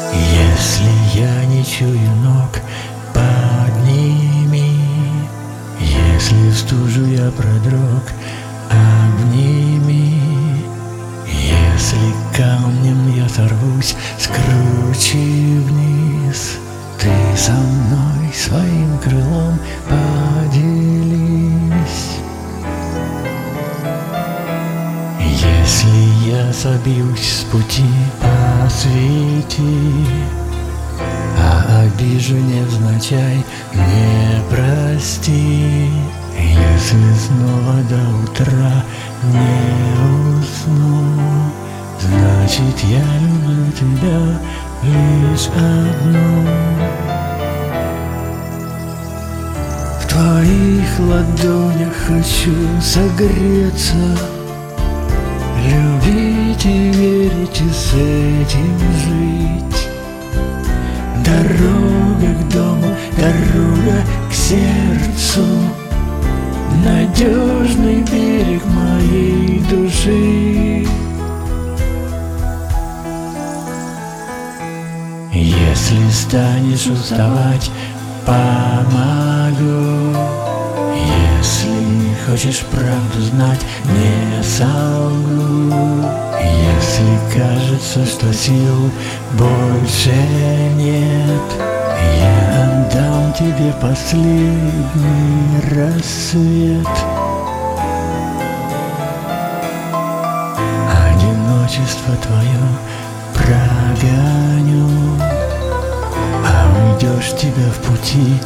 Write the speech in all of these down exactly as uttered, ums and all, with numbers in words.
Если я не чую ног, подними. Если в стужу я продрог, обними. Если камнем я сорвусь, скручи вниз. Ты со мной своим крылом поделись. Если я собьюсь с пути, посвети. А обижу невзначай, не прости. Если снова до утра не усну, значит, я люблю тебя лишь одну. В твоих ладонях хочу согреться, любить и верить и с этим жить. Дорога к дому, дорога к сердцу, надежный берег моей души. Если станешь уставать, помогу. Если хочешь правду знать, не солгу. Если кажется, что сил больше нет, я отдам тебе последний рассвет. Одиночество твое прогоню, а уйдешь тебя в пути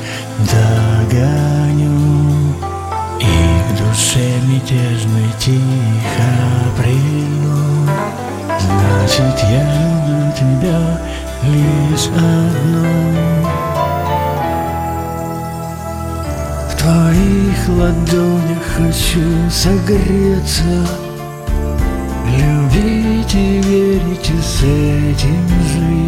догоню. И к душе мятежной тихо прильну. Значит, я люблю тебя лишь одну. В твоих ладонях хочу согреться, любить и верить и с этим жить.